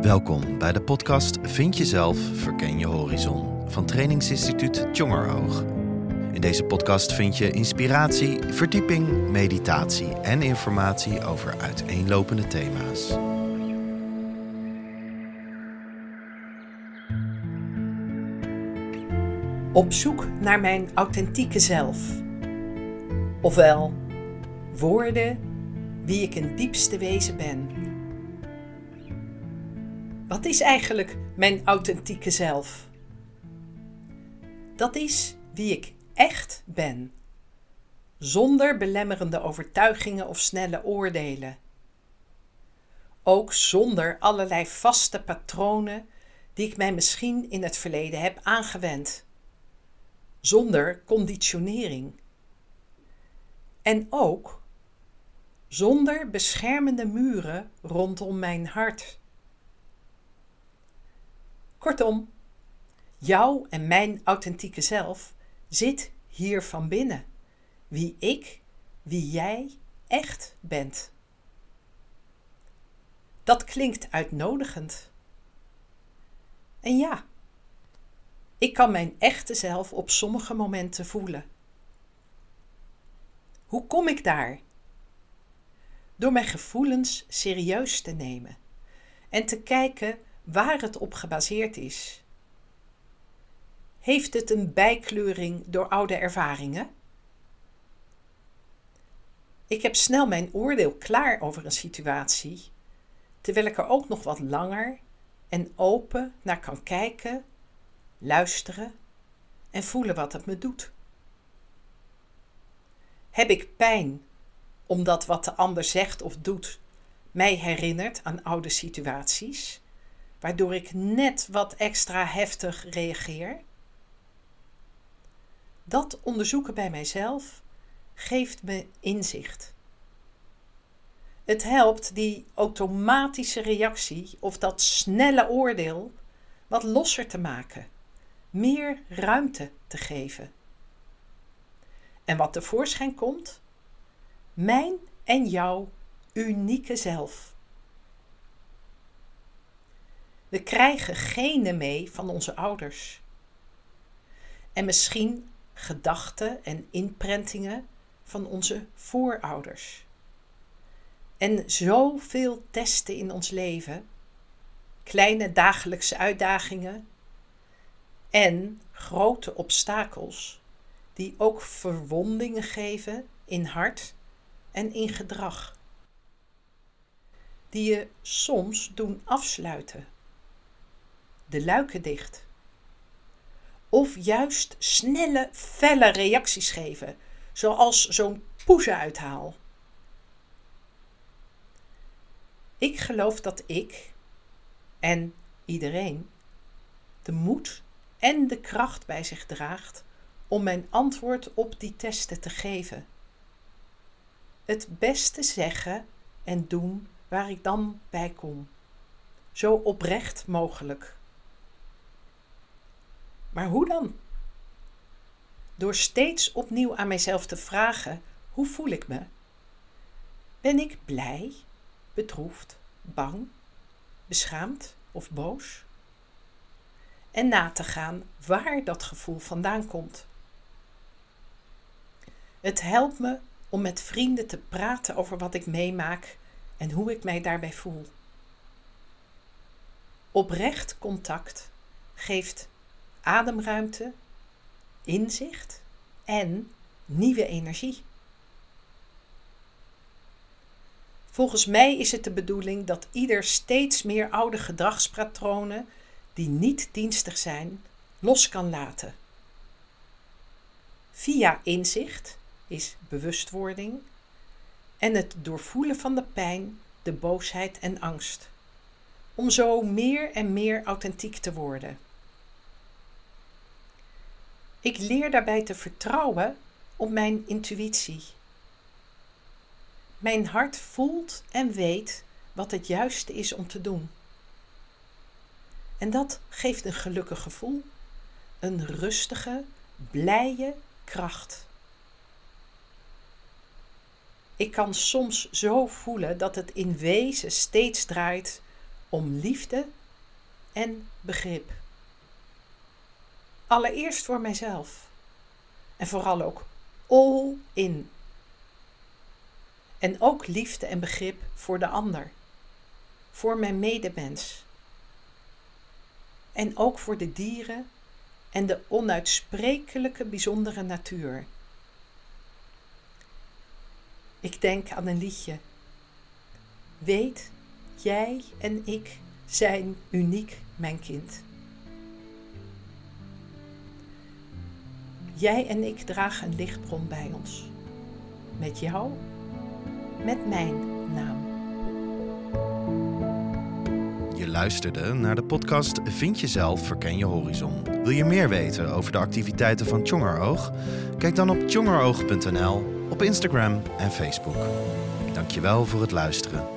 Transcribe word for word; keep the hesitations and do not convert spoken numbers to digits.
Welkom bij de podcast Vind Jezelf, Verken Je Horizon van trainingsinstituut Tjongeroog. In deze podcast vind je inspiratie, verdieping, meditatie en informatie over uiteenlopende thema's. Op zoek naar mijn authentieke zelf. Ofwel, worden wie ik in diepste wezen ben. Wat is eigenlijk mijn authentieke zelf? Dat is wie ik echt ben, zonder belemmerende overtuigingen of snelle oordelen. Ook zonder allerlei vaste patronen die ik mij misschien in het verleden heb aangewend. Zonder conditionering. En ook zonder beschermende muren rondom mijn hart. Kortom, jouw en mijn authentieke zelf zit hier van binnen. Wie ik, wie jij echt bent. Dat klinkt uitnodigend. En ja, ik kan mijn echte zelf op sommige momenten voelen. Hoe kom ik daar? Door mijn gevoelens serieus te nemen en te kijken waar het op gebaseerd is. Heeft het een bijkleuring door oude ervaringen? Ik heb snel mijn oordeel klaar over een situatie, terwijl ik er ook nog wat langer en open naar kan kijken, luisteren en voelen wat het me doet. Heb ik pijn omdat wat de ander zegt of doet mij herinnert aan oude situaties, waardoor ik net wat extra heftig reageer? Dat onderzoeken bij mijzelf geeft me inzicht. Het helpt die automatische reactie of dat snelle oordeel wat losser te maken, meer ruimte te geven. En wat tevoorschijn komt? Mijn en jouw unieke zelf. We krijgen genen mee van onze ouders. En misschien gedachten en inprentingen van onze voorouders. En zoveel testen in ons leven, kleine dagelijkse uitdagingen en grote obstakels die ook verwondingen geven in hart en in gedrag. Die je soms doen afsluiten. De luiken dicht. Of juist snelle, felle reacties geven, zoals zo'n poezenuithaal. Ik geloof dat ik en iedereen de moed en de kracht bij zich draagt om mijn antwoord op die testen te geven. Het beste zeggen en doen waar ik dan bij kom. Zo oprecht mogelijk. Maar hoe dan? Door steeds opnieuw aan mijzelf te vragen, hoe voel ik me? Ben ik blij, bedroefd, bang, beschaamd of boos? En na te gaan waar dat gevoel vandaan komt. Het helpt me om met vrienden te praten over wat ik meemaak en hoe ik mij daarbij voel. Oprecht contact geeft ademruimte, inzicht en nieuwe energie. Volgens mij is het de bedoeling dat ieder steeds meer oude gedragspatronen die niet dienstig zijn, los kan laten. Via inzicht is bewustwording en het doorvoelen van de pijn, de boosheid en angst. Om zo meer en meer authentiek te worden. Ik leer daarbij te vertrouwen op mijn intuïtie. Mijn hart voelt en weet wat het juiste is om te doen. En dat geeft een gelukkig gevoel, een rustige, blije kracht. Ik kan soms zo voelen dat het in wezen steeds draait om liefde en begrip. Allereerst voor mijzelf en vooral ook all in. En ook liefde en begrip voor de ander, voor mijn medemens. En ook voor de dieren en de onuitsprekelijke bijzondere natuur. Ik denk aan een liedje. Weet, jij en ik zijn uniek, mijn kind. Jij en ik dragen een lichtbron bij ons. Met jou, met mijn naam. Je luisterde naar de podcast Vind Jezelf, Verken Je Horizon. Wil je meer weten over de activiteiten van Tjongeroog? Kijk dan op tjongeroog punt n l, op Instagram en Facebook. Dankjewel voor het luisteren.